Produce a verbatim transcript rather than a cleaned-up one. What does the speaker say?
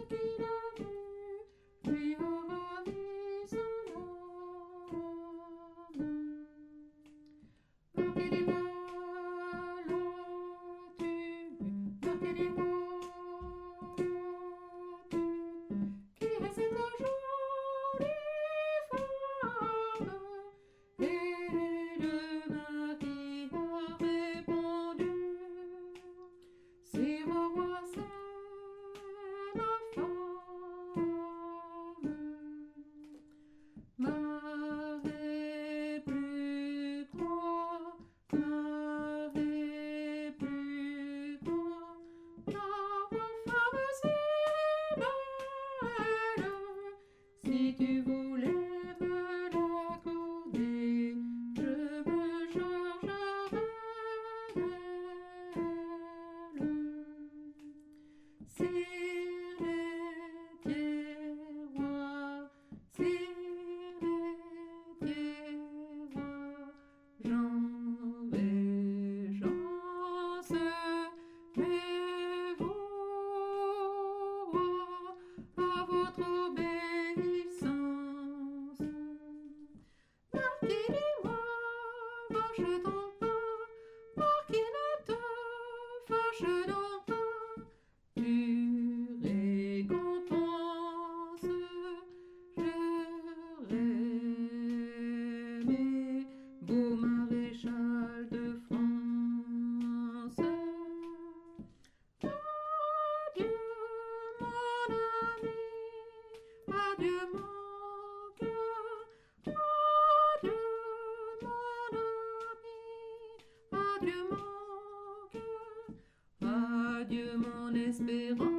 qu'il a vu lui a ravi son âme. Marquez des voiles là-dessus, marquez des voiles là-dessus, qui est cette jolie femme? Et le mari a répondu: si vos rois c'est ma femme. Marée plus croix, marée plus croix, la femme si belle, si tu voulais me l'accorder, je me chargerais d'elle. Sire les rois, sire les rois, Jean Régence, mais vous, rois, à votre obéissance. Marquis-moi, marche donc pas, marquis ne te fâche donc pas, tu récompenses, je rêvais, beau maréchal de France. Adieu mon ami, adieu mon cœur, adieu mon ami, adieu mon cœur, adieu mon espérance.